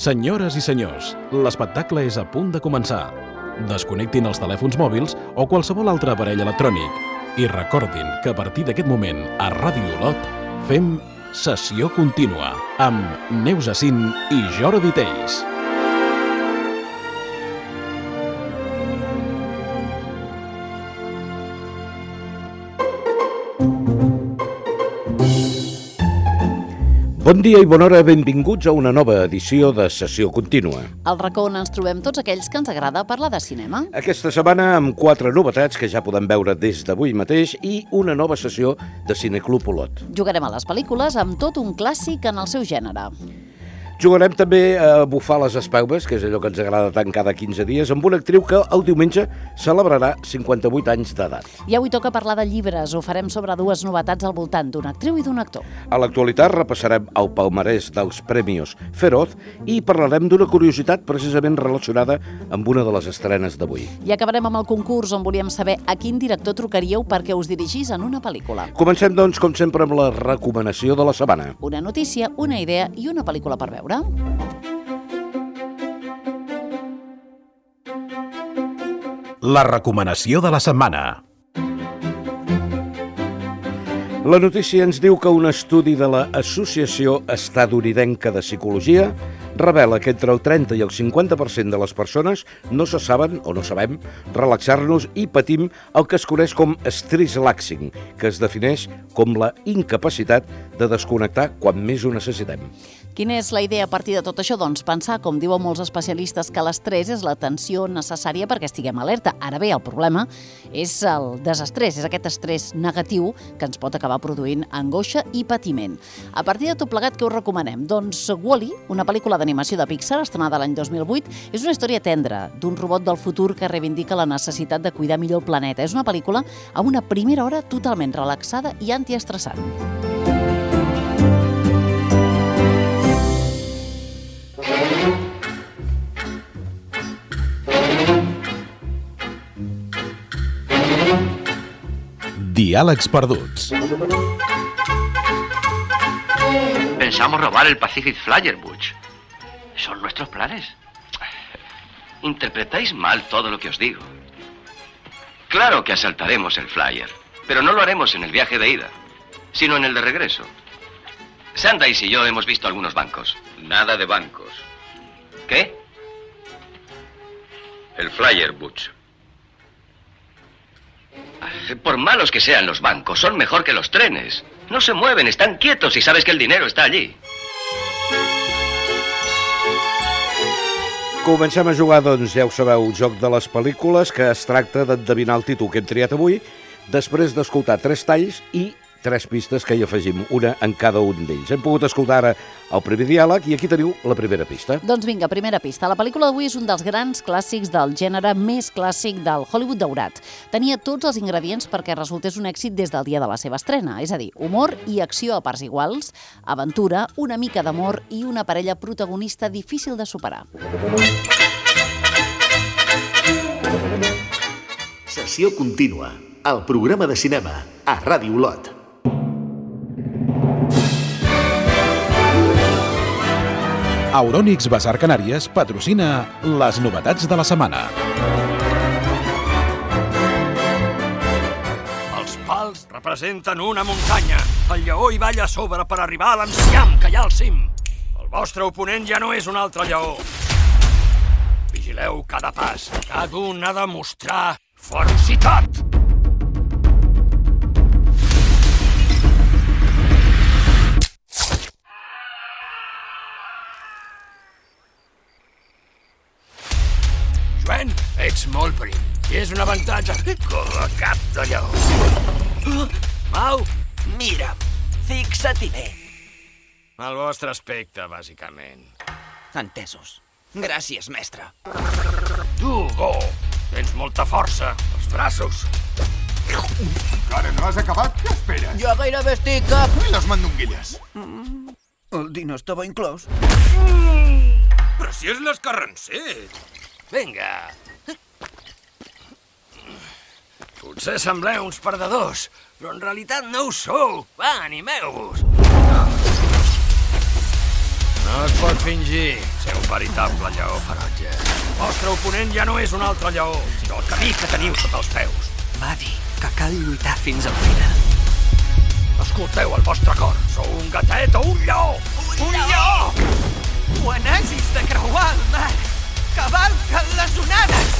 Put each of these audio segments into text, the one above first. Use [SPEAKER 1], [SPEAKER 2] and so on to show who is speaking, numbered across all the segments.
[SPEAKER 1] Senyores i senyors, l'espectacle és a punt de començar. Desconnectin els telèfons mòbils o qualsevol altre aparell electrònic i recordin que a partir d'aquest moment a Ràdio Olot fem Sessió Contínua amb Neus Acín i Jordi Teis.
[SPEAKER 2] Bon dia i bona hora, benvinguts a una nova edició de Sessió Contínua.
[SPEAKER 3] Al racó on ens trobem tots aquells que ens agrada parlar de cinema.
[SPEAKER 2] Aquesta setmana amb 4 novetats que ja podem veure des d'avui mateix i una nova sessió de Cineclub Olot.
[SPEAKER 3] Jugarem a les pel·lícules amb tot un clàssic en el seu gènere.
[SPEAKER 2] Jugarem també a bufar les espeues, que és allò que ens agrada tant cada 15 dies, amb una actriu que el diumenge celebrarà 58 anys d'edat.
[SPEAKER 3] I avui toca parlar de llibres. Ho farem sobre dues novetats al voltant d'una actriu i d'un actor.
[SPEAKER 2] A l'actualitat repassarem el palmarès dels Premios Feroz i parlarem d'una curiositat precisament relacionada amb una de les estrenes d'avui.
[SPEAKER 3] I acabarem amb el concurs on volíem saber a quin director trucaríeu perquè us dirigís en una pel·lícula.
[SPEAKER 2] Comencem, doncs, com sempre, amb la recomanació de la setmana.
[SPEAKER 3] Una notícia, una idea i una pel·lícula per veure.
[SPEAKER 1] La recomanació de la setmana.
[SPEAKER 2] La notícia ens diu que un estudi de l'Associació Estatunidenca de Psicologia revela que entre el 30 i el 50% de les persones no se saben o no sabem relaxar-nos i patim el que es coneix com stress relaxing, que es defineix com la incapacitat de desconnectar quan més ho necessitem.
[SPEAKER 3] Quina és la idea a partir de tot això? Doncs pensar, com diuen molts especialistes, que l'estrès és la tensió necessària perquè estiguem alerta. Ara bé, el problema és el desestrès, és aquest estrès negatiu que ens pot acabar produint angoixa i patiment. A partir de tot plegat, què us recomanem? Doncs Wall-E, una pel·lícula d'animació de Pixar, estrenada l'any 2008, és una història tendra d'un robot del futur que reivindica la necessitat de cuidar millor el planeta. És una pel·lícula amb una primera hora totalment relaxada i antiestressant.
[SPEAKER 1] Diàlegs perduts.
[SPEAKER 4] Pensamos robar el Pacific Flyer, Butch. ¿Son nuestros planes? Interpretáis mal todo lo que os digo. Claro que asaltaremos el Flyer, pero no lo haremos en el viaje de ida, sino en el de regreso. Sandys y yo hemos visto algunos bancos.
[SPEAKER 5] Nada de bancos.
[SPEAKER 4] ¿Qué?
[SPEAKER 5] El Flyer, Butch.
[SPEAKER 4] Por malos que sean los bancos, son mejor que los trenes. No se mueven, están quietos y sabes que el dinero está allí.
[SPEAKER 2] Comencem a jugar, doncs, ja ho sabeu, joc de les pel·lícules, que es tracta d'endevinar el títol que hem triat avui, després d'escoltar 3 talls i 3 pistes que hi afegim, una en cada un d'ells. Hem pogut escoltar ara el primer diàleg i aquí teniu la primera pista.
[SPEAKER 3] Doncs vinga, primera pista. La pel·lícula d'avui és un dels grans clàssics del gènere més clàssic del Hollywood daurat. Tenia tots els ingredients perquè resultés un èxit des del dia de la seva estrena, és a dir, humor i acció a parts iguals, aventura, una mica d'amor i una parella protagonista difícil de superar.
[SPEAKER 6] Sessió Contínua, el programa de cinema a Ràdio Olot.
[SPEAKER 1] Euronics Basar Canàries patrocina les novetats de la setmana.
[SPEAKER 7] Els pals representen una muntanya. El lleó hi balla a sobre per arribar a l'enciam que hi ha al cim. El vostre oponent ja no és un altre lleó. Vigileu cada pas. Cada un ha de mostrar ferocitat. Joan, ets molt prim i és un avantatge com a cap de lleó. Mau,
[SPEAKER 8] Mira'm, fixa't-hi bé.
[SPEAKER 7] el vostre aspecte, bàsicament.
[SPEAKER 8] Entesos. Gràcies, mestre.
[SPEAKER 7] Tu, Go, tens molta força als braços.
[SPEAKER 9] Encara no has acabat? Què esperes?
[SPEAKER 8] Jo gairebé estic a...
[SPEAKER 9] I les mandonguilles?
[SPEAKER 8] El dinar estava inclòs.
[SPEAKER 7] Però si és l'escarranser. Vinga. Potser sembleu uns perdedors, però en realitat no ho sou. Va, animeu-vos. No es pot fingir ser un veritable lleó ferotge. El vostre oponent ja no és un altre lleó, sinó el camí que teniu sota els peus.
[SPEAKER 8] Va dir que cal lluitar fins al final.
[SPEAKER 7] Escolteu el vostre cor. Sou un gatet o un lleó? Un lleó!
[SPEAKER 8] Quan hagis de creuar el mar, cavalca les onades!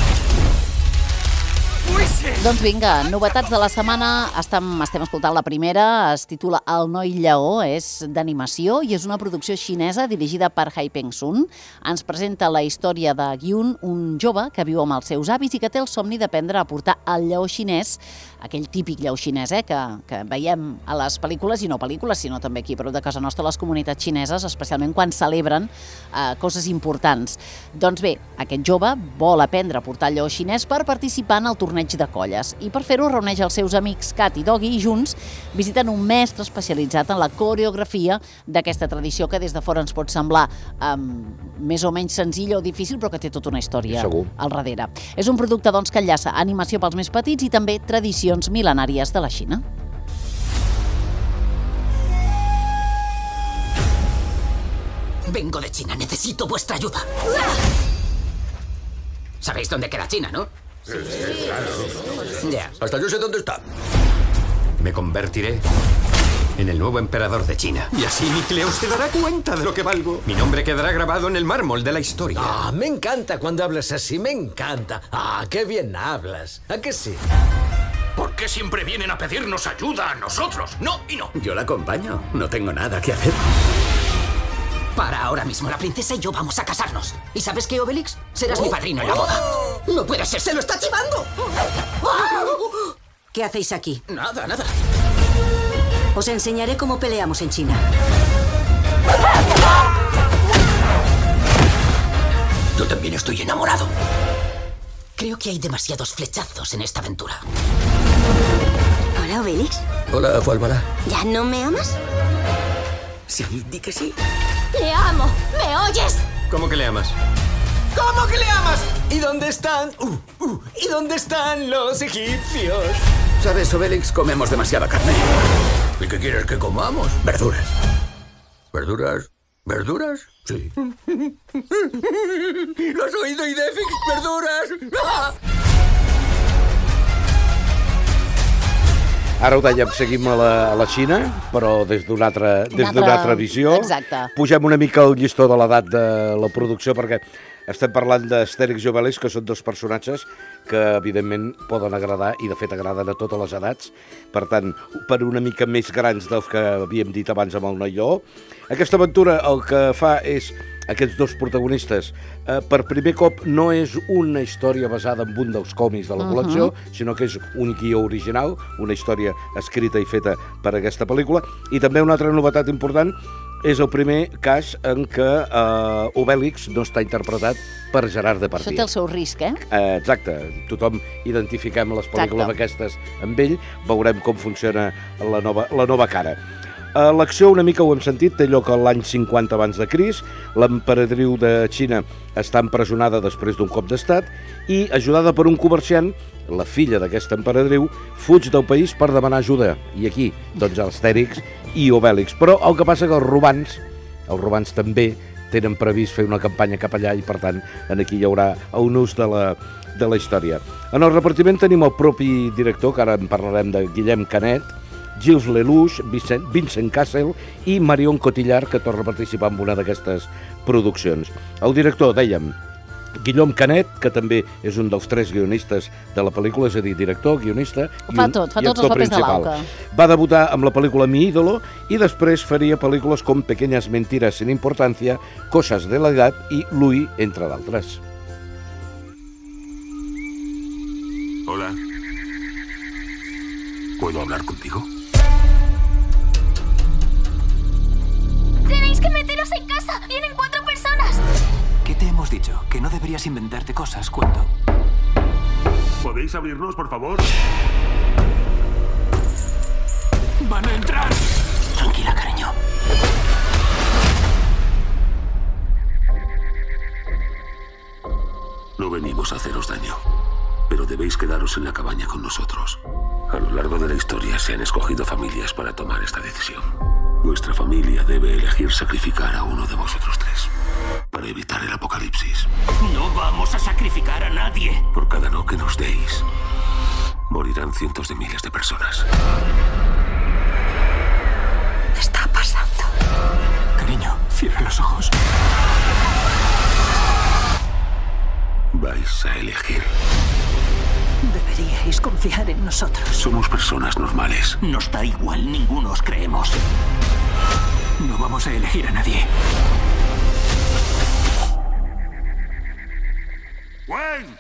[SPEAKER 8] Ui, sí!
[SPEAKER 3] Doncs vinga, novetats de la setmana. Estem escoltant la primera, es titula El noi lleó, és d'animació i és una producció xinesa dirigida per Hai Peng-sun. Ens presenta la història de Gyun, un jove que viu amb els seus avis i que té el somni d'aprendre a portar el lleó xinès, aquell típic lleó xinès que veiem a les pel·lícules, i no pel·lícules, sinó també aquí, però de casa nostra, les comunitats xineses, especialment quan celebren coses importants. Doncs bé, aquest jove vol aprendre a portar el lleó xinès per participar en el torneig de colles i per fer-ho reuneix els seus amics Cat i Doggy i junts visiten un mestre especialitzat en la coreografia d'aquesta tradició que des de fora ens pot semblar més o menys senzilla o difícil, però que té tota una història al darrere. És un producte doncs, que enllaça animació pels més petits i també tradicions mil·lenàries de la Xina.
[SPEAKER 10] Vengo de China, necesito vuestra ayuda. ¿Sabéis dónde queda China, no?
[SPEAKER 11] Sí, claro.
[SPEAKER 10] Ya.
[SPEAKER 11] Hasta yo sé dónde está. Me convertiré en el nuevo emperador de China. Y así Nicleos se dará cuenta de lo que valgo. Mi nombre quedará grabado en el mármol de la historia.
[SPEAKER 12] Ah, me encanta cuando hablas así, me encanta. Ah, qué bien hablas. ¿A qué sí?
[SPEAKER 13] ¿Por qué siempre vienen a pedirnos ayuda a nosotros? No y no.
[SPEAKER 12] Yo la acompaño. No tengo nada que hacer.
[SPEAKER 10] Para ahora mismo, la princesa y yo vamos a casarnos. ¿Y sabes qué, Obelix? Serás mi padrino en la boda. ¡No puede ser! ¡Se lo está chivando!
[SPEAKER 14] ¿Qué hacéis aquí?
[SPEAKER 10] Nada, nada.
[SPEAKER 14] Os enseñaré cómo peleamos en China.
[SPEAKER 10] Yo también estoy enamorado. Creo que hay demasiados flechazos en esta aventura.
[SPEAKER 14] Hola, Obelix.
[SPEAKER 12] Hola, Fálvara.
[SPEAKER 14] ¿Ya no me amas?
[SPEAKER 12] Sí, di que sí.
[SPEAKER 14] ¡Le amo! ¿Me oyes?
[SPEAKER 11] ¿Cómo que le amas?
[SPEAKER 12] ¿Cómo que le amas? ¿Y dónde están? ¿Y dónde están los egipcios?
[SPEAKER 13] ¿Sabes, Obelix? Comemos demasiada carne.
[SPEAKER 12] ¿Y qué quieres que comamos?
[SPEAKER 13] Verduras.
[SPEAKER 12] ¿Verduras? ¿Verduras?
[SPEAKER 13] Sí.
[SPEAKER 12] ¿Lo has oído, Idefix? ¡Verduras! ¡Ah!
[SPEAKER 2] Ara ho dèiem, seguim a la Xina, però des d'una altra visió.
[SPEAKER 3] Exacte.
[SPEAKER 2] Pugem una mica el llistó de l'edat de la producció, perquè estem parlant d'Astèrix i Obélix, que són dos personatges que, evidentment, poden agradar, i de fet agraden a totes les edats. Per tant, per una mica més grans dels que havíem dit abans amb el noi lleó. Aquesta aventura el que fa és aquests dos protagonistes, per primer cop no és una història basada en un dels còmics de la col·lecció, sinó que és un guió original, una història escrita i feta per aquesta pel·lícula. I també una altra novetat important és el primer cas en què Obélix no està interpretat per Gerard Depardieu.
[SPEAKER 3] Això té el seu risc, eh?
[SPEAKER 2] Exacte. Tothom identifiquem les pel·lícules d'aquestes amb ell, veurem com funciona la nova cara. L'acció, una mica ho hem sentit, té lloc a l'any 50 abans de Crist. L'emperadriu de Xina està empresonada després d'un cop d'estat i, ajudada per un comerciant, la filla d'aquesta emperadriu fuig del país per demanar ajuda. I aquí, doncs, Astèrix i Obélix. Però el que passa que els romans també tenen previst fer una campanya cap allà i, per tant, aquí hi haurà un ús de la història. En el repartiment tenim el propi director, que ara en parlarem, de Guillem Canet, Gilles Lelouch, Vincent Cassel i Marion Cotillard, que torna a participar en una d'aquestes produccions. El director, dèiem, Guillaume Canet, que també és un dels 3 guionistes de la pel·lícula, és a dir, director, guionista i
[SPEAKER 3] tots els papers de l'auca.
[SPEAKER 2] Va debutar amb la pel·lícula Mi ídolo i després faria pel·lícules com Pequeñas mentiras sin importancia, Cosas de la edad i Louis, entre d'altres.
[SPEAKER 13] Hola. ¿Puedo hablar contigo?
[SPEAKER 15] ¡Tenéis que meteros en casa! ¡Vienen 4 personas!
[SPEAKER 8] ¿Qué te hemos dicho? Que no deberías inventarte cosas cuando...
[SPEAKER 13] ¿Podéis abrirnos, por favor?
[SPEAKER 8] ¡Van a entrar!
[SPEAKER 10] Tranquila, cariño.
[SPEAKER 13] No venimos a haceros daño, pero debéis quedaros en la cabaña con nosotros. A lo largo de la historia se han escogido familias para tomar esta decisión.
[SPEAKER 16] Vuestra familia debe elegir sacrificar a uno de vosotros tres para evitar el apocalipsis.
[SPEAKER 13] No vamos a sacrificar a nadie.
[SPEAKER 16] Por cada no que nos deis, morirán cientos de miles de personas.
[SPEAKER 14] ¿Qué está pasando?
[SPEAKER 12] Cariño, cierra los ojos.
[SPEAKER 16] Vais a elegir.
[SPEAKER 14] Deberíais confiar en nosotros.
[SPEAKER 16] Somos personas normales.
[SPEAKER 13] Nos da igual, ninguno os creemos.
[SPEAKER 12] No vamos a elegir a nadie.
[SPEAKER 13] Wayne!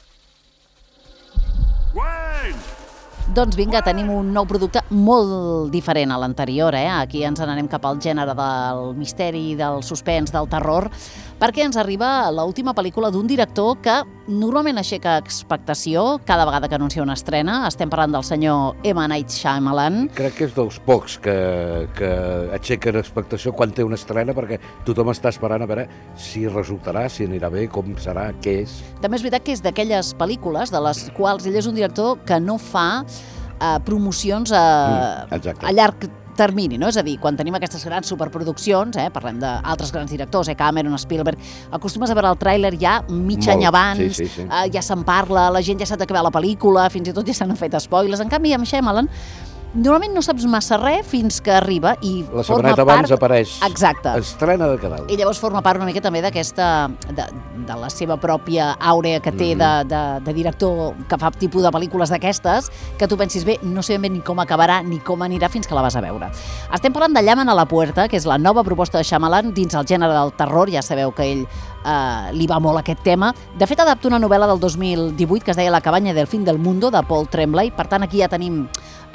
[SPEAKER 13] Wayne!
[SPEAKER 3] Doncs vinga, tenim un nou producte molt diferent a l'anterior, Aquí ens n'anem cap al gènere del misteri, del suspens, del terror, perquè ens arriba l'última pel·lícula d'un director que normalment aixeca expectació cada vegada que anuncia una estrena. Estem parlant del senyor M. Night Shyamalan.
[SPEAKER 2] Crec que és dels pocs que aixequen expectació quan té una estrena, perquè tothom està esperant a veure si resultarà, si anirà bé, com serà, què és.
[SPEAKER 3] També és veritat que és d'aquelles pel·lícules de les quals ell és un director que no fa promocions a llarg termini, no? És a dir, quan tenim aquestes grans superproduccions, parlem d'altres grans directors, Cameron, Spielberg, acostumes a veure el tràiler ja mig any abans, ja se'n parla, la gent ja sap de què va la pel·lícula, fins i tot ja s'han fet spoilers. En canvi, amb Shyamalan, normalment no saps massa res fins que arriba i
[SPEAKER 2] la setmaneta abans apareix.
[SPEAKER 3] Exacte.
[SPEAKER 2] Estrena de cada
[SPEAKER 3] I llavors forma part una mica també d'aquesta, de la seva pròpia àurea que té de director que fa tipus de pel·lícules d'aquestes, que tu pensis, bé, no sé ben ni com acabarà ni com anirà fins que la vas a veure. Estem parlant de Llaman a la puerta, que és la nova proposta de Shyamalan dins el gènere del terror. Ja sabeu que ell li va molt aquest tema. De fet, adapta una novel·la del 2018 que es deia La cabanya del fin del mundo, de Paul Tremblay. Per tant, aquí ja tenim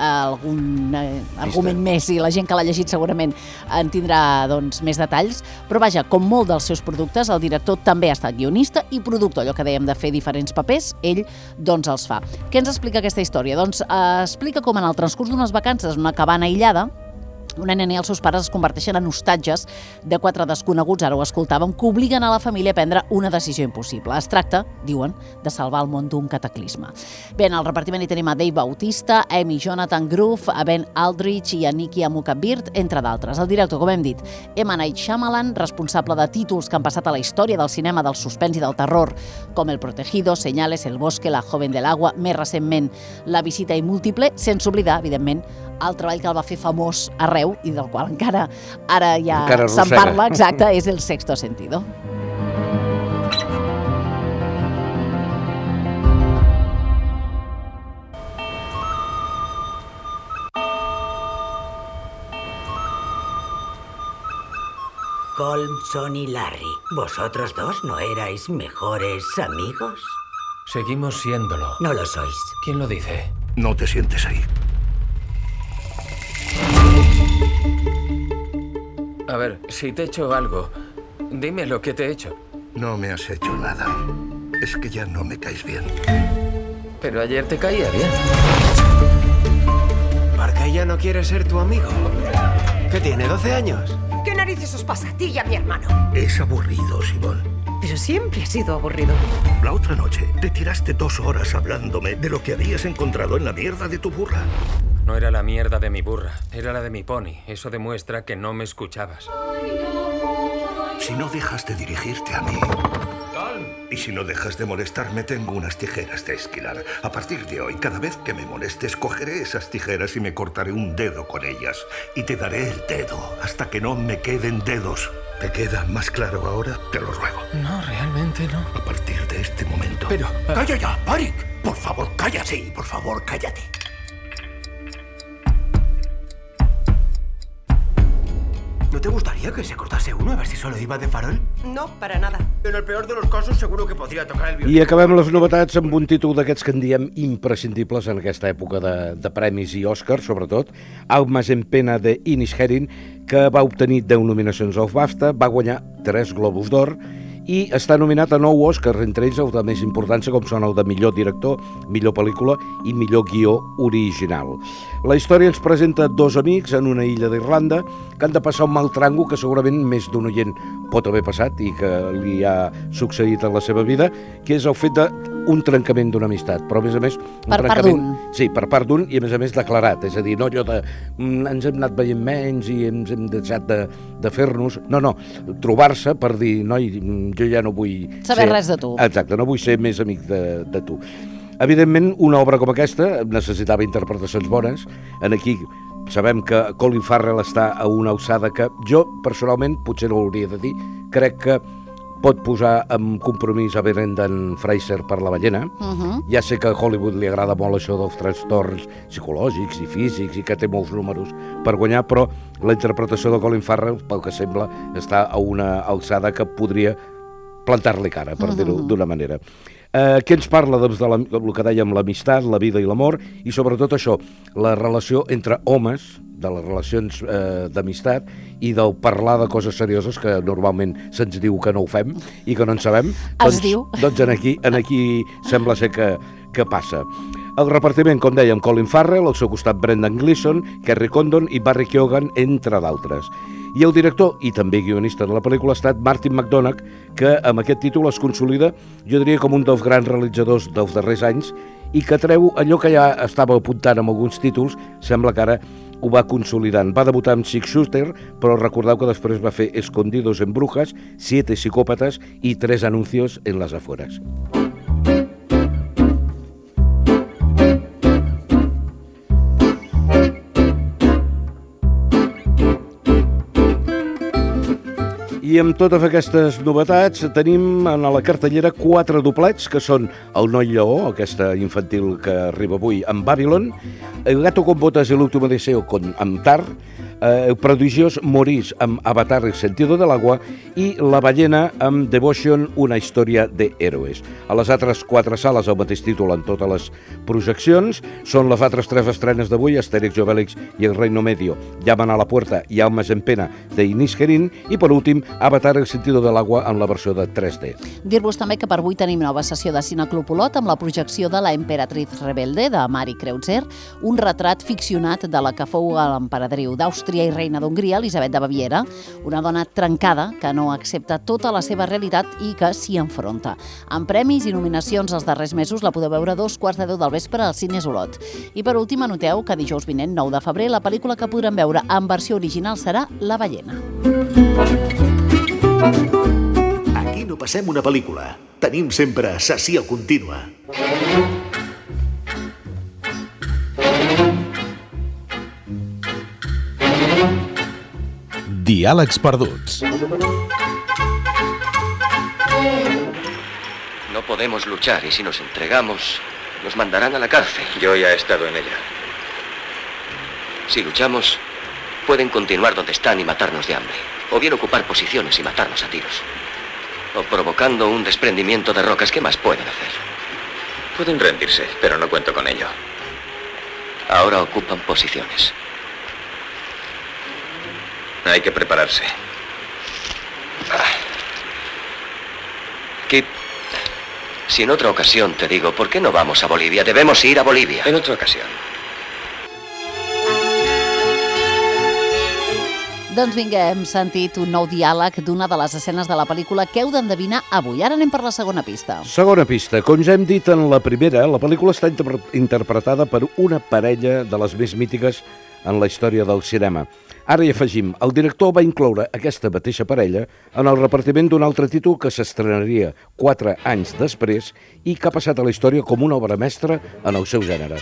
[SPEAKER 3] algun argument més i la gent que l'ha llegit segurament en tindrà més detalls, però vaja, com molt dels seus productes, el director també ha estat guionista i productor, allò que dèiem de fer diferents papers, ell doncs els fa. Què ens explica aquesta història? Doncs explica com en el transcurs d'unes vacances en una cabana aïllada, una nena i els seus pares es converteixen en hostatges de 4 desconeguts, ara ho escoltàvem, que obliguen a la família a prendre una decisió impossible. Es tracta, diuen, de salvar el món d'un cataclisme. Bé, en el repartiment hi tenim a Dave Bautista, Amy Jonathan Groove, a Ben Aldrich i a Nikki Amuka-Bird, entre d'altres. El director, com hem dit, M. Night Shyamalan, responsable de títols que han passat a la història del cinema, del suspens i del terror, com El Protegido, Señales, El Bosque, La joven del agua, més recentment La visita i múltiple, sense oblidar, evidentment, el treball que el va fer famós arreu i del qual encara ara ja se'n parla, exacte, és El sexto sentido.
[SPEAKER 17] Colmson y Larry, ¿vosotros dos no erais mejores amigos?
[SPEAKER 11] Seguimos siéndolo.
[SPEAKER 17] No lo sois.
[SPEAKER 11] ¿Quién lo dice?
[SPEAKER 16] No te sientes ahí.
[SPEAKER 11] A ver, si te he hecho algo, dime lo que te he hecho.
[SPEAKER 16] No me has hecho nada. Es que ya no me caes bien.
[SPEAKER 11] Pero ayer te caía bien.
[SPEAKER 12] ¿Marca ya no quiere ser tu amigo? ¿Qué tiene, 12 años?
[SPEAKER 18] ¿Qué narices os pasa a ti y a mi hermano?
[SPEAKER 16] Es aburrido, Simón.
[SPEAKER 18] Pero siempre ha sido aburrido.
[SPEAKER 16] La otra noche te tiraste 2 horas hablándome de lo que habías encontrado en la mierda de tu burra.
[SPEAKER 11] No era la mierda de mi burra, era la de mi pony. Eso demuestra que no me escuchabas.
[SPEAKER 16] Si no dejas de dirigirte a mí... Y si no dejas de molestarme, tengo unas tijeras de esquilar. A partir de hoy, cada vez que me molestes, cogeré esas tijeras y me cortaré un dedo con ellas. Y te daré el dedo hasta que no me queden dedos. ¿Te queda más claro ahora? Te lo ruego.
[SPEAKER 11] No, realmente no.
[SPEAKER 16] A partir de este momento...
[SPEAKER 13] Pero... ¡Calla ya, Parik! Por favor, cállate. Sí, por favor, cállate.
[SPEAKER 12] ¿No te gustaría que se cortase uno a ver si solo iba de farol?
[SPEAKER 18] No, para nada.
[SPEAKER 12] En el peor de los casos seguro que podría tocar el violín.
[SPEAKER 2] I acabem les novetats amb un títol d'aquests que en diem imprescindibles en aquesta època de premis i Oscars, sobretot. Almas en pena de Inish Herring, que va obtenir 10 nominacions al BAFTA, va guanyar 3 Globus d'Or i està nominat a 9 Oscars, entre ells el de més importància, com són el de millor director, millor pel·lícula i millor guió original. La història ens presenta 2 amics en una illa d'Irlanda que han de passar un mal trango que segurament més d'un oient pot haver passat i que li ha succeït en la seva vida, que és el fet de un trencament d'una amistat, però a més
[SPEAKER 3] per part d'un.
[SPEAKER 2] Sí, per part d'un i a més declarat, és a dir, no allò de ens hem anat veient menys i ens hem deixat de fer-nos, no, trobar-se per dir, noi, jo ja no vull
[SPEAKER 3] saber res de tu.
[SPEAKER 2] Exacte, no vull ser més amic de tu. Evidentment, una obra com aquesta necessitava interpretacions bones. Aquí sabem que Colin Farrell està a una alçada que jo, personalment, potser no ho hauria de dir, crec que pot posar en compromís a Brendan Fraser per La ballena. Ja sé que a Hollywood li agrada molt això dels trastorns psicològics i físics i que té molts números per guanyar, però la interpretació de Colin Farrell, pel que sembla, està a una alçada que podria plantar-li cara, per dir-ho d'una manera. Què ens parla doncs, del que dèiem, l'amistat, la vida i l'amor, i sobretot això, la relació entre homes, de les relacions d'amistat i del parlar de coses serioses que normalment se'ns diu que no ho fem i que no en sabem.
[SPEAKER 3] Es diu.
[SPEAKER 2] Doncs aquí sembla ser que passa. El repartiment, com dèiem, Colin Farrell, al seu costat Brendan Gleeson, Kerry Condon i Barry Keoghan, entre d'altres. I el director, i també guionista de la pel·lícula, ha estat Martin McDonagh, que amb aquest títol es consolida, jo diria, com un dels grans realitzadors dels darrers anys i que treu allò que ja estava apuntant amb alguns títols, sembla que ara ho va consolidant. Va debutar amb Six Shooter, però recordeu que després va fer Escondidos en Brujas, 7 psicòpates i 3 anuncios en las afueras. I amb totes aquestes novetats tenim en la cartellera 4 doblets, que són El noi lleó, aquesta infantil que arriba avui amb Babylon, El gato con botas y el último deseo amb Tar, El prodigiós Maurice amb Avatar el sentido del agua i La ballena amb Devotion, una història de héroes. A les altres 4 sales el mateix títol en totes les projeccions. Són les altres 3 estrenes d'avui, Astèrix i Obélix i El reino medio, Llaman a la puerta i Almas en pena de Inés Gerín i per últim Avatar el sentido del agua en la versió de 3D.
[SPEAKER 3] Dir-vos també que per avui tenim nova sessió de Cine Club Olot amb la projecció de La emperatriz rebelde de Mari Kreutzer, un retrat ficcionat de la que fou l'emperadriu d'Àustria i reina d'Hongria, Elisabet de Baviera, una dona trencada que no accepta tota la seva realitat i que s'hi enfronta. Amb premis i nominacions els darrers mesos la podeu veure a 2:15 del vespre al Cines Olot. I per últim, anoteu que dijous vinent, 9 de febrer, la pel·lícula que podrem veure en versió original serà La ballena.
[SPEAKER 6] Aquí no passem una pel·lícula. Tenim sempre sessió contínua.
[SPEAKER 1] Diàlegs perduts.
[SPEAKER 4] No podemos luchar y si nos entregamos, nos mandarán a la cárcel.
[SPEAKER 5] Yo ya he estado en ella.
[SPEAKER 4] Si luchamos, pueden continuar donde están y matarnos de hambre. O bien ocupar posiciones y matarnos a tiros. O provocando un desprendimiento de rocas. ¿Qué más pueden hacer?
[SPEAKER 5] Pueden rendirse, pero no cuento con ello.
[SPEAKER 4] Ahora ocupan posiciones.
[SPEAKER 5] Hay que prepararse.
[SPEAKER 4] Kip, si en otra ocasión te digo, ¿por qué no vamos a Bolivia? Debemos ir a Bolivia.
[SPEAKER 5] En otra ocasión.
[SPEAKER 3] Doncs vinga, hem sentit un nou diàleg d'una de les escenes de la pel·lícula que heu d'endevinar avui. Ara anem per la segona pista.
[SPEAKER 2] Segona pista. Com ja hem dit en la primera, la pel·lícula està interpretada per una parella de les més mítiques en la història del cinema. Ara hi afegim, el director va incloure aquesta mateixa parella en el repartiment d'un altre títol que s'estrenaria 4 anys després i que ha passat a la història com una obra mestra en el seu gènere.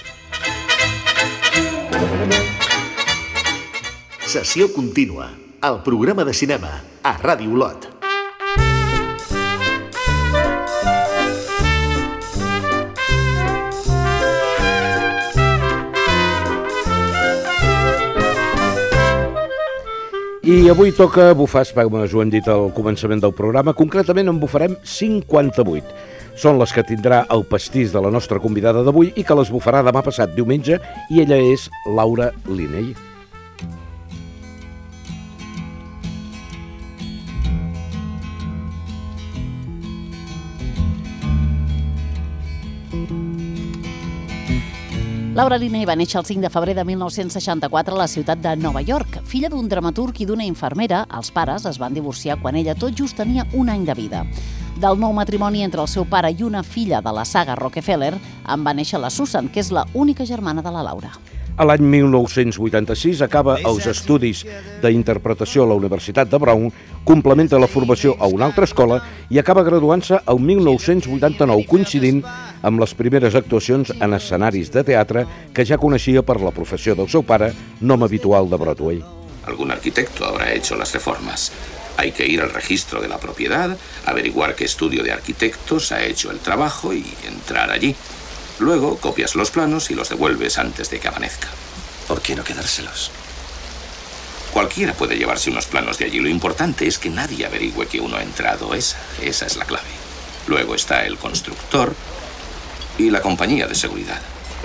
[SPEAKER 6] Sessió contínua, el programa de cinema a Ràdio Olot.
[SPEAKER 2] I avui toca bufar espelmes, ho hem dit al començament del programa, concretament en bufarem 58. Són les que tindrà el pastís de la nostra convidada d'avui i que les bufarà demà passat, diumenge, i ella és Laura Linney.
[SPEAKER 3] Laura Linney va néixer el 5 de febrer de 1964 a la ciutat de Nova York. Filla d'un dramaturg i d'una infermera, els pares es van divorciar quan ella tot just tenia un any de vida. Del nou matrimoni entre el seu pare i una filla de la saga Rockefeller en va néixer la Susan, que és l'única germana de la Laura.
[SPEAKER 2] A l'any 1986 acaba els estudis d'interpretació a la Universitat de Brown, complementa la formació a una altra escola i acaba graduant-se el 1989, coincidint amb les primeres actuacions en escenaris de teatre que ja coneixia per la professió del seu pare, nom habitual de Broadway.
[SPEAKER 19] Algún arquitecto habrá hecho las reformas. Hay que ir al registro de la propiedad, averiguar qué estudio de arquitectos ha hecho el trabajo y entrar allí. Luego copias los planos y los devuelves antes de que amanezca.
[SPEAKER 20] ¿Por qué no quedárselos?
[SPEAKER 19] Cualquiera puede llevarse unos planos de allí. Lo importante es que nadie averigüe que uno ha entrado. Esa es la clave. Luego está el constructor y la compañía de seguridad.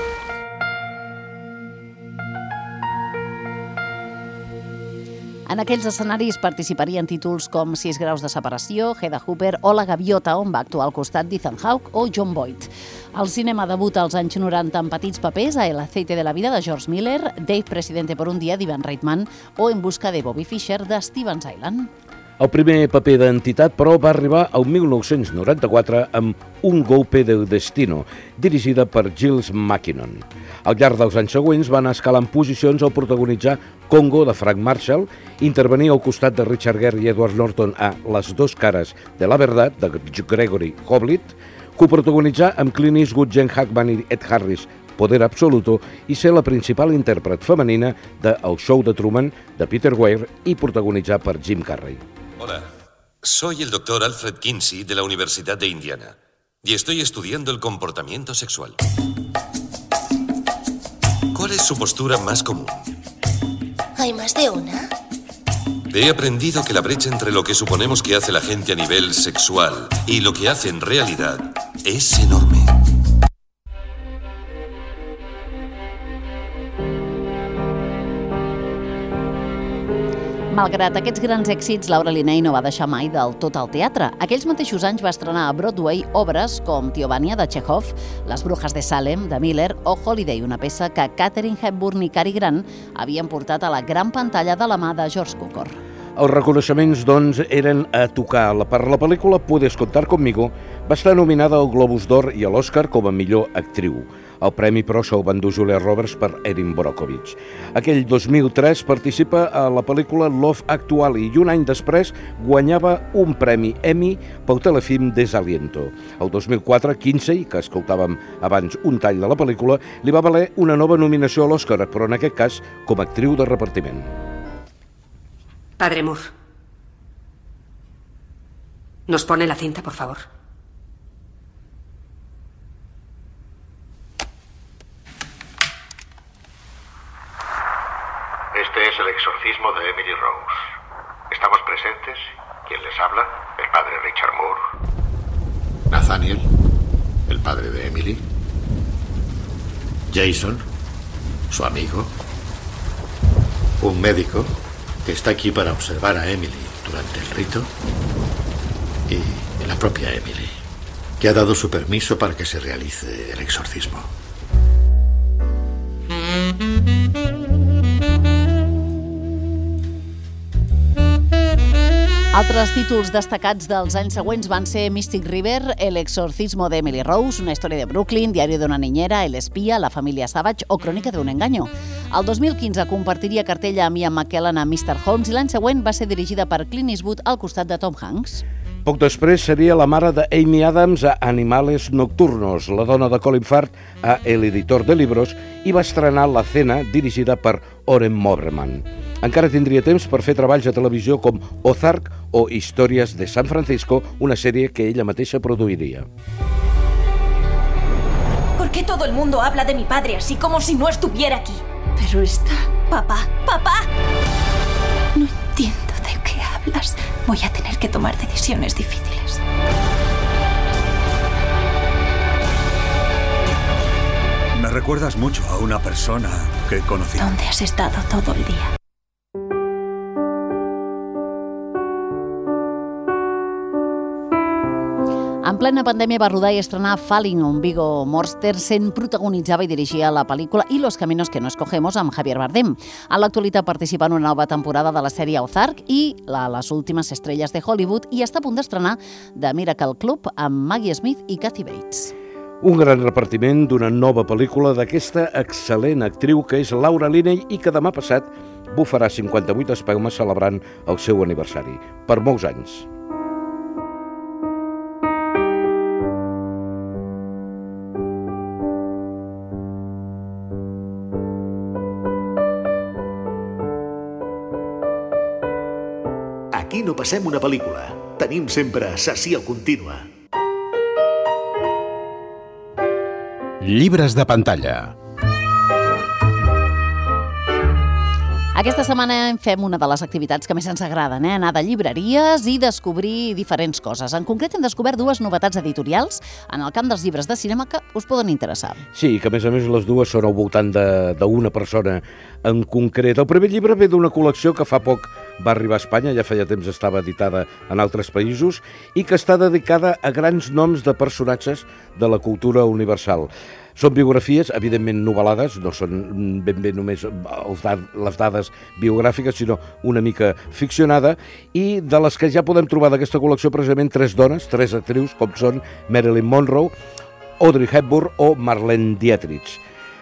[SPEAKER 3] En aquells escenaris participarien títols com 6 graus de separació, Hedda Hooper o La Gaviota, on va actuar al costat d'Ethan Hawke o John Boyd. El cinema debuta als anys 90 en petits papers a El aceite de la vida de George Miller, Dave Presidente por un día d'Ivan Reitman o En busca de Bobby Fischer de Steven Island.
[SPEAKER 2] El primer paper d'entitat, però, va arribar al 1994 amb Un golpe del destino, dirigida per Giles Mackinnon. Al llarg dels anys següents va anar escalant posicions al protagonitzar Congo, de Frank Marshall, intervenir al costat de Richard Gere i Edward Norton a Las dos caras de la verdad, de Gregory Hoblit, coprotagonitzar amb Clint Eastwood, Gene Hackman i Ed Harris, Poder Absoluto, i ser la principal intèrpret femenina de El show de Truman, de Peter Weir, i protagonitzar per Jim Carrey.
[SPEAKER 21] Hola, soy el doctor Alfred Kinsey de la Universidad de Indiana y estoy estudiando el comportamiento sexual. ¿Cuál es su postura más común?
[SPEAKER 15] ¿Hay más de una?
[SPEAKER 21] He aprendido que la brecha entre lo que suponemos que hace la gente a nivel sexual y lo que hace en realidad es enorme.
[SPEAKER 3] Malgrat aquests grans èxits, Laura Linney no va deixar mai del tot el teatre. Aquells mateixos anys va estrenar a Broadway obres com Tiovania, de Chekhov, Les brujas de Salem, de Miller, o Holiday, una peça que Katharine Hepburn i Cary Grant havien portat a la gran pantalla de la mà de George Cukor.
[SPEAKER 2] Els reconeixements, doncs, eren a tocar. Per la pel·lícula Puedes contar conmigo va estar nominada al Globus d'Or i a l'Oscar com a millor actriu. El premi, però, se'l va endur Julia Roberts per Erin Brockovich. Aquell 2003 participa a la pel·lícula Love Actually i un any després guanyava un premi Emmy pel telefilm Desaliento. El 2004, Kinsey, que escoltàvem abans un tall de la pel·lícula, li va valer una nova nominació a l'Oscar, però en aquest cas com a actriu de repartiment.
[SPEAKER 18] Padre Moore. ¿Nos pone la cinta, por favor?
[SPEAKER 16] Este es el exorcismo de Emily Rose. Estamos presentes. ¿Quién les habla? El padre Richard Moore.
[SPEAKER 22] Nathaniel, el padre de Emily. Jason, su amigo. Un médico que está aquí para observar a Emily durante el rito. Y la propia Emily, que ha dado su permiso para que se realice el exorcismo.
[SPEAKER 3] Altres títols destacats dels anys següents van ser Mystic River, El exorcismo de Emily Rose, Una història de Brooklyn, Diario de una niñera, El espía, La familia Savage o Crónica de un engaño. El 2015 compartiria cartella amb Ian McKellen a Mr. Holmes i l'any següent va ser dirigida per Clint Eastwood al costat de Tom Hanks.
[SPEAKER 2] Poc després seria la mare d'Amy Adams a Animales nocturnos, la dona de Colin Firth a El editor de libros i va estrenar La cena, dirigida per Oren Moberman. Encara tindria temps per fer treballs a televisió com Ozark o Històries de San Francisco, una sèrie que ella mateixa produiria.
[SPEAKER 15] ¿Por qué todo el mundo habla de mi padre así como si no estuviera aquí? Pero está... Papá, papá. No entiendo de qué hablas. Voy a tener que tomar decisiones difíciles.
[SPEAKER 23] Me recuerdas mucho a una persona que conocí.
[SPEAKER 15] ¿Dónde has estado todo el día?
[SPEAKER 3] En plena pandèmia va rodar i estrenar Falling, on Viggo Mortensen protagonitzava i dirigia la pel·lícula I los caminos que no escogemos amb Javier Bardem. En l'actualitat participa en una nova temporada de la sèrie Ozark i Les últimes estrelles de Hollywood i està a punt d'estrenar The Miracle Club amb Maggie Smith i Kathy Bates.
[SPEAKER 2] Un gran repartiment d'una nova pel·lícula d'aquesta excel·lent actriu que és Laura Linney i que demà passat bufarà 58 espelmes celebrant el seu aniversari. Per molts anys.
[SPEAKER 6] Aquí no passem una pel·lícula. Tenim sempre sessió contínua.
[SPEAKER 1] Llibres de pantalla.
[SPEAKER 3] Aquesta setmana fem una de les activitats que més ens agraden, anar de llibreries i descobrir diferents coses. En concret, hem descobert dues novetats editorials en el camp dels llibres de cinema que us poden interessar.
[SPEAKER 2] Sí, que a més les dues són al voltant d'una persona en concret. El primer llibre ve d'una col·lecció que fa poc va arribar a Espanya, ja feia temps estava editada en altres països, i que està dedicada a grans noms de personatges de la cultura universal. Són biografies, evidentment novel·lades, no són ben bé només les dades biogràfiques, sinó una mica ficcionada, i de les que ja podem trobar d'aquesta col·lecció precisament tres dones, tres actrius, com són Marilyn Monroe, Audrey Hepburn o Marlene Dietrich.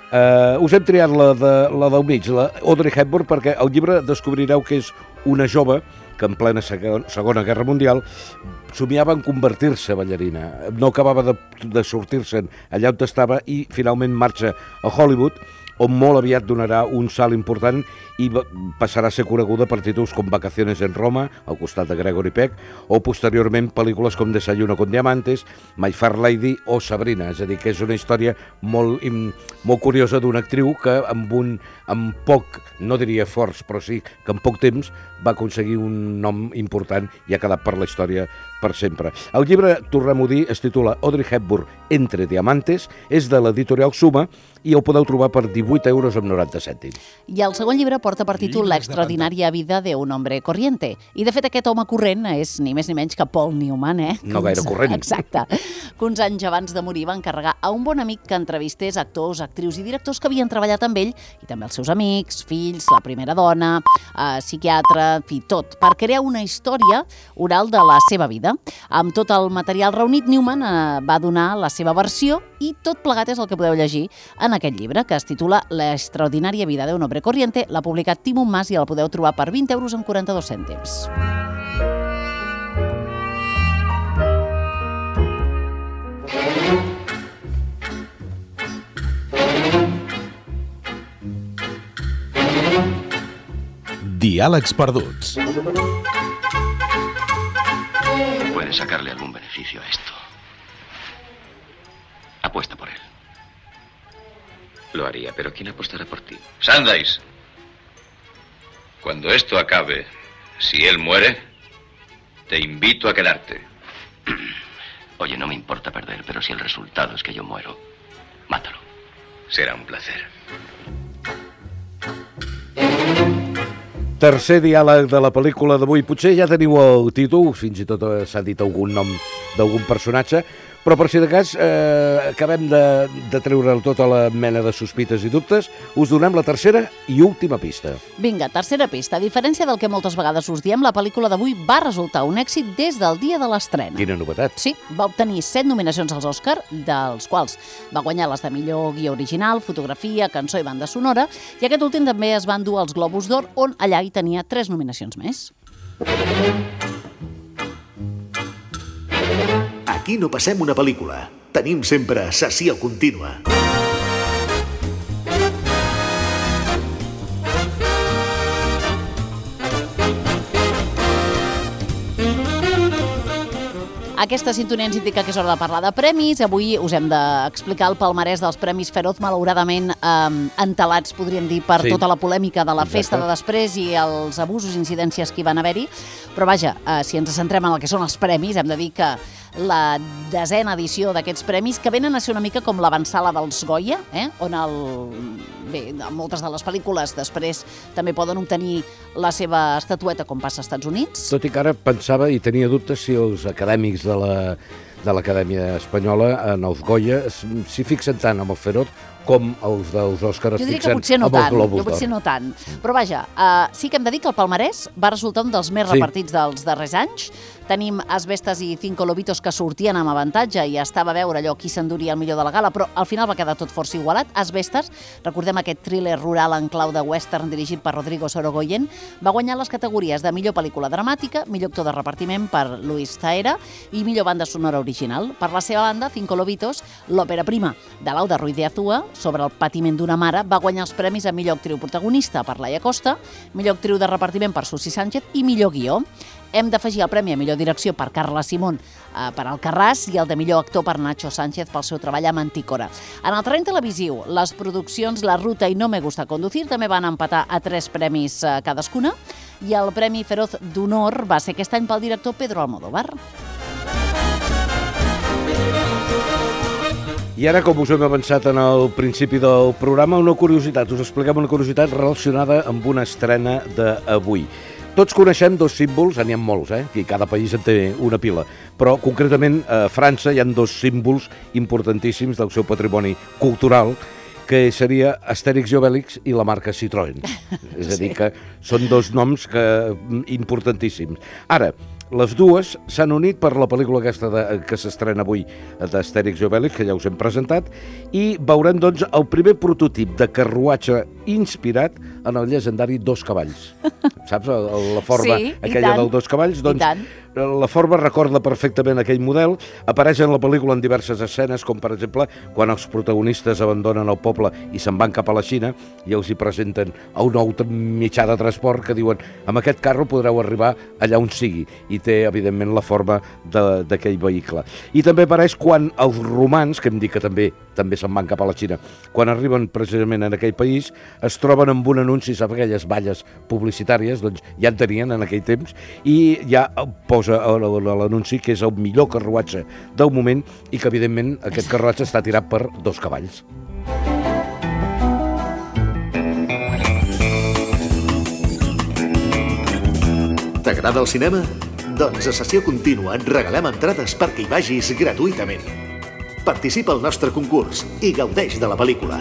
[SPEAKER 2] Us hem triat la del mig, la Audrey Hepburn, perquè al llibre descobrireu que és una jove que en plena Segona Guerra Mundial somiava en convertir-se ballarina. No acabava de sortir-se'n allà on estava i finalment marxa a Hollywood, on molt aviat donarà un salt important i passarà a ser coneguda per títols com Vacaciones en Roma, al costat de Gregory Peck, o posteriorment pel·lícules com Desayuno con Diamantes, My Fair Lady o Sabrina. És a dir, que és una història molt curiosa d'una actriu que amb poc, no diria forç, però sí que en poc temps va aconseguir un nom important i ha quedat per la història per sempre. El llibre, tornem-ho a dir, es titula Audrey Hepburn Entre Diamantes, és de l'editorial Suma i el podeu trobar per 18,90 €.
[SPEAKER 3] I el segon llibre porta per títol La extraordinària vida de un hombre corriente. I de fet aquest home corrent és ni més ni menys que Paul Newman,
[SPEAKER 2] No gaire corrent.
[SPEAKER 3] Exacte. Que uns anys abans de morir va encarregar a un bon amic que entrevistés actors, actrius i directors que havien treballat amb ell, i també els seus amics, fills, la primera dona, psiquiatre, en fi, tot, per crear una història oral de la seva vida. Amb tot el material reunit, Newman va donar la seva versió i tot plegat és el que podeu llegir en aquest llibre, que es titula La extraordinària vida de un hombre corriente. L'ha publicat Timon Mas i el podeu trobar per 20,42 €.
[SPEAKER 1] Diàlegs perduts.
[SPEAKER 4] Puedes sacarle algún beneficio a esto. Apuesta por él.
[SPEAKER 5] Lo haría, pero ¿quién apostará por ti?
[SPEAKER 7] Sandys, cuando esto acabe, si él muere, te invito a quedarte.
[SPEAKER 4] Oye, no me importa perder, pero si el resultado es que yo muero, mátalo.
[SPEAKER 7] Será un placer.
[SPEAKER 2] Tercer diàleg de la pel·lícula d'avui. Potser ja teniu el títol, fins i tot s'ha dit algun nom d'algun personatge, però per si de cas acabem de treure tota la mena de sospites i dubtes. Us donem la tercera i última pista.
[SPEAKER 3] Vinga, tercera pista. A diferència del que moltes vegades us diem, la pel·lícula d'avui va resultar un èxit des del dia de l'estrena.
[SPEAKER 2] Quina novetat.
[SPEAKER 3] Sí, va obtenir 7 nominacions als Òscar, dels quals va guanyar les de millor guió original, fotografia, cançó i banda sonora, i aquest últim també es va endur als Globus d'Or, on allà hi tenia 3 nominacions més.
[SPEAKER 6] Aquí no passem una pel·lícula. Tenim sempre sessió contínua.
[SPEAKER 3] Aquesta sintonia ens indica que és hora de parlar de premis. Avui us hem d'explicar el palmarès dels Premis Feroz, malauradament entelats, podríem dir, per tota la polèmica de la festa de després i els abusos i incidències que hi van haver-hi. Però vaja, si ens centrem en el que són els premis, hem de dir que la 10ª edició d'aquests premis, que venen a ser una mica com l'avantsala dels Goya, on moltes de les pel·lícules després també poden obtenir la seva estatueta, com passa als Estats Units.
[SPEAKER 2] Tot i que ara pensava i tenia dubtes si els acadèmics de l'Acadèmia Espanyola, en els Goya, s'hi fixen tant amb el Ferot com els dels Òscar es fixen amb els Globus d'Or.
[SPEAKER 3] Jo potser no tant. Però vaja, sí que hem de dir que el palmarès va resultar un dels més repartits dels darrers anys. Tenim Asbestas i Cinco Lobitos que sortien amb avantatge i estava a veure allò qui s'enduria el millor de la gala, però al final va quedar tot força igualat. Asbestas, recordem aquest thriller rural en clau de western dirigit per Rodrigo Sorogoyen, va guanyar les categories de millor pel·lícula dramàtica, millor actor de repartiment per Luis Zaera i millor banda sonora original. Per la seva banda, Cinco Lobitos, l'òpera prima de Lauda Ruiz de Azúa, sobre el patiment d'una mare, va guanyar els premis a millor actriu protagonista per Laia Costa, millor actriu de repartiment per Susi Sánchez i millor guió. Hem d'afegir el premi a millor direcció per Carla Simón per Alcarràs i el de millor actor per Nacho Sánchez pel seu treball a Mantícora. En el terreny televisiu, les produccions La Ruta i No me gusta conducir també van empatar a 3 premis cadascuna i el Premi Feroz d'Honor va ser aquest any pel director Pedro Almodóvar.
[SPEAKER 2] I ara, com us hem avançat en el principi del programa, una curiositat. Us expliquem una curiositat relacionada amb una estrena d'avui. Tots coneixem 2 símbols, n'hi ha molts, i cada país en té una pila, però concretament a França hi ha 2 símbols importantíssims del seu patrimoni cultural, que seria Astèrix i Obèlix i la marca Citroën. És a dir, que són 2 noms importantíssims. Ara, les dues s'han unit per la pel·lícula aquesta que s'estrena avui d'Astèrix i Obèlix, que ja us hem presentat, i veurem, doncs, el primer prototip de carruatge inspirat en el llegendari 2 cavalls. Saps? La forma aquella del 2 cavalls, doncs, la forma recorda perfectament aquell model, apareix en la pel·lícula en diverses escenes, com per exemple quan els protagonistes abandonen el poble i se'n van cap a la Xina i els hi presenten a un nou mitjà de transport que diuen amb aquest carro podreu arribar allà on sigui, i té evidentment la forma d'aquell vehicle. I també apareix quan els romans, que hem dit que també se'n van cap a la Xina, quan arriben precisament en aquell país es troben amb un anunci, sap aquelles valles publicitàries, doncs ja en tenien en aquell temps, i ja posa l'anunci que és el millor carruatge del moment i que evidentment aquest carruatge està tirat per 2 cavalls.
[SPEAKER 6] T'agrada el cinema? Doncs a Sessió Contínua et regalem entrades perquè hi vagis gratuïtament. Participa al nostre concurs i gaudeix de la pel·lícula.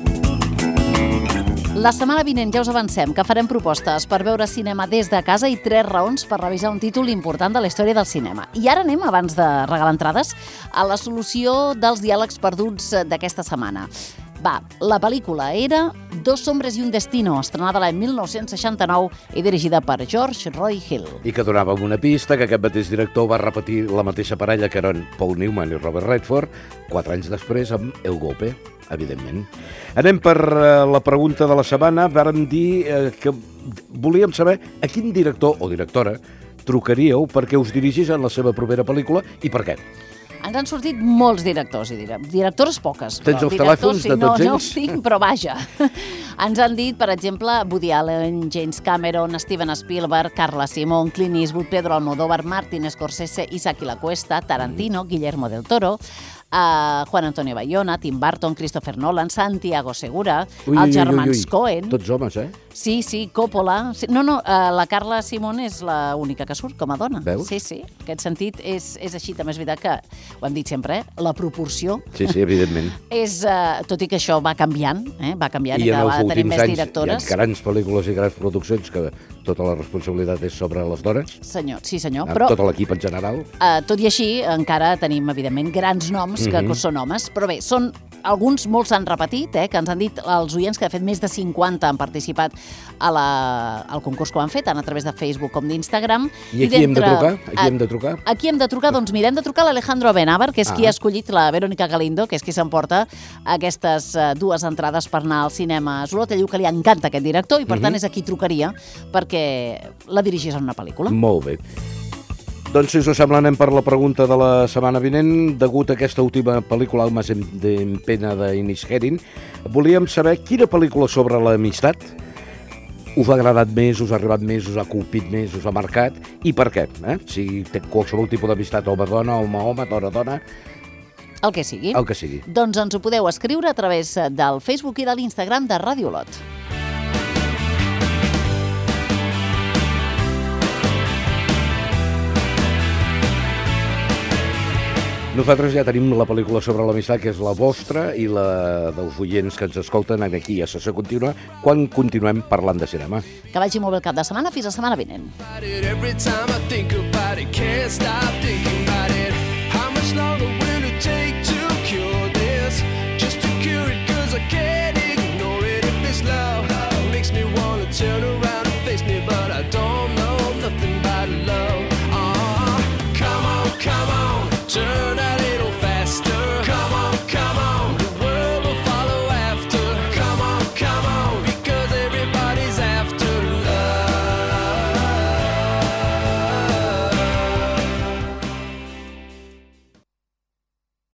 [SPEAKER 3] La setmana vinent ja us avancem que farem propostes per veure cinema des de casa i 3 raons per revisar un títol important de la història del cinema. I ara anem, abans de regalar entrades, a la solució dels diàlegs perduts d'aquesta setmana. Va, la pel·lícula era Dos hombres y un destino, estrenada l'any 1969 i dirigida per George Roy Hill.
[SPEAKER 2] I que donàvem una pista que aquest mateix director va repetir la mateixa parella que eren Paul Newman i Robert Redford 4 anys després amb El Golpe, evidentment. Anem per la pregunta de la setmana. Vàrem dir que volíem saber a quin director o directora trucaríeu perquè us dirigís en la seva propera pel·lícula i per què.
[SPEAKER 3] Ens han sortit molts directors, directors poques.
[SPEAKER 2] Tens els telèfons de tots ells?
[SPEAKER 3] No els tinc, però vaja. Ens han dit, per exemple, Woody Allen, James Cameron, Steven Spielberg, Carla Simón, Clint Eastwood, Pedro Almodóvar, Martin Scorsese, Isaac Lacuesta, Tarantino, Guillermo del Toro, Juan Antonio Bayona, Tim Burton, Christopher Nolan, Santiago Segura, els germans Coen.
[SPEAKER 2] Tots homes,
[SPEAKER 3] Sí, Coppola. No, la Carla Simón és l'única que surt com a dona.
[SPEAKER 2] Veus?
[SPEAKER 3] Sí. En aquest sentit és així. També és veritat que, ho hem dit sempre, la proporció...
[SPEAKER 2] Sí, evidentment.
[SPEAKER 3] És, tot i que això va canviant, va canviant i
[SPEAKER 2] cada
[SPEAKER 3] vegada tenim més directores.
[SPEAKER 2] I en grans pel·lícules i grans produccions que tota la responsabilitat és sobre les dones.
[SPEAKER 3] Sí, senyor.
[SPEAKER 2] Però tot l'equip en general.
[SPEAKER 3] Tot i així, encara tenim, evidentment, grans noms que són homes. Però bé, alguns molts s'han repetit, que ens han dit els oients que de fet més de 50 han participat al concurs que ho han fet, tant a través de Facebook com d'Instagram.
[SPEAKER 2] I aquí hem de trucar?
[SPEAKER 3] Aquí hem de trucar, doncs mirem de trucar a l'Alejandro Benavar, que és qui ha escollit la Verónica Galindo, que és qui s'emporta aquestes 2 entrades per anar al cinema a Olot. Ell diu que li encanta aquest director i per tant és a qui trucaria perquè la dirigís en una pel·lícula.
[SPEAKER 2] Molt bé. Doncs, si us sembla, anem per la pregunta de la setmana vinent. Degut a aquesta última pel·lícula, Almas en pena d'Inisherin, volíem saber quina pel·lícula sobre l'amistat us ha agradat més, us ha arribat més, us ha colpit més, us ha marcat, i per què? Si té qualsevol tipus d'amistat, home-dona, home-home, dona-dona...
[SPEAKER 3] El que sigui.
[SPEAKER 2] El que sigui.
[SPEAKER 3] Doncs ens ho podeu escriure a través del Facebook i de l'Instagram de Ràdio Olot.
[SPEAKER 2] Nosaltres ja tenim la pel·lícula sobre l'amistat, que és la vostra i la dels oients que ens escolten aquí a Sessió Contínua, quan continuem parlant de cinema.
[SPEAKER 3] Que vagi molt bé el cap de setmana, fins la setmana vinent.